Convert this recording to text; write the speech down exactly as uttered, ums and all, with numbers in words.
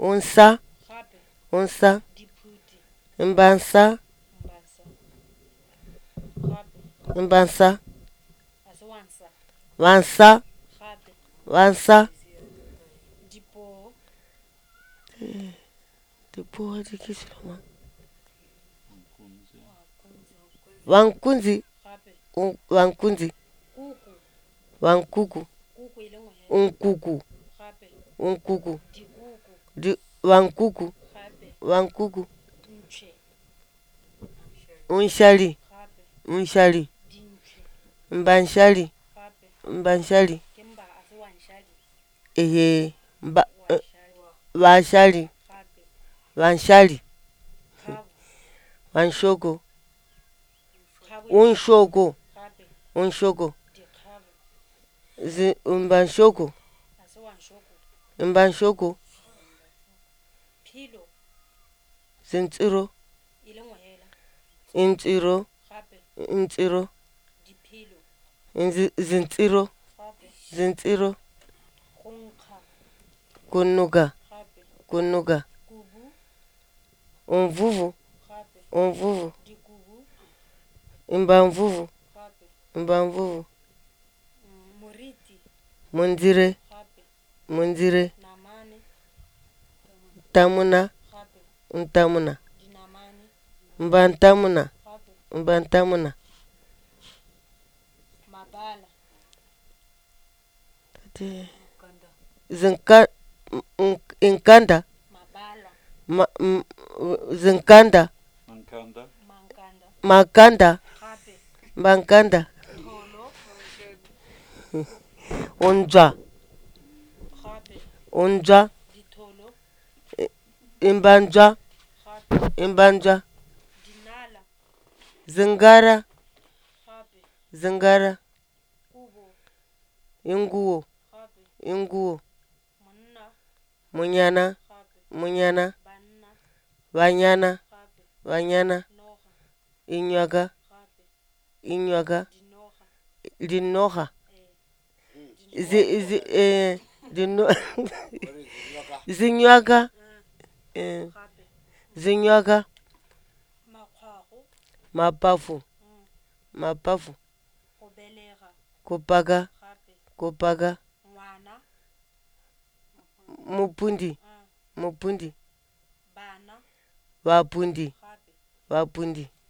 unsa gape unsa diphuti mbansa mbasa gape mbansa a se wansa vansa gape vansa dipoo dipuo di ke selo mang Wankunzi. vankunzi gape un- vankunzi kuku vankuku kuku ile ngwe hela unkuku gape unkuku dikuku di vankuku gape vankuku ntšhe unshali gape unshali dintšhe mbanshali gape mbanshali ke mba a se wanšhadi ehe mba eh, wanšhadi vanshali gape vanshali kgabo vanshoko kgabo unshoko gape unshoko dikgabo zi mbanshoko a se wanšhoko mbanshoko philo zintsiro ile ngwe hela intsiro gape intsiro diphilo inzi- zintsiro gape zintsiro go nkga kunuka gape kunuka kubu umvuvu gape umvuvu dikubu imbamvuvu gape imbamvuvu mm, moriti munzire gape munzire namane tamuna gape ntamuna dinamane mbantamuna gape mbantamuna mabala Kanda. zinka n- inkanda mabala ma, m, zinkanda Mankanda. mankanda makanda gape mbankanda tholo unjwa gape unjwa ditholo imbanjwa gape imbanjwa dinala zingara gape zingara kubo inguwo gape inguwo monna munyana gape munyana banna banyana gape banyana noga inywaga gape inywaga dinoga linoga eh zi, zi, eh, dino zinywaga eh, gape zinywaga makgwago mapafu mm, mapafu go belega kupaga gape kupaga ngwana mupundi mm, mupundi bana vapundi gape vapundi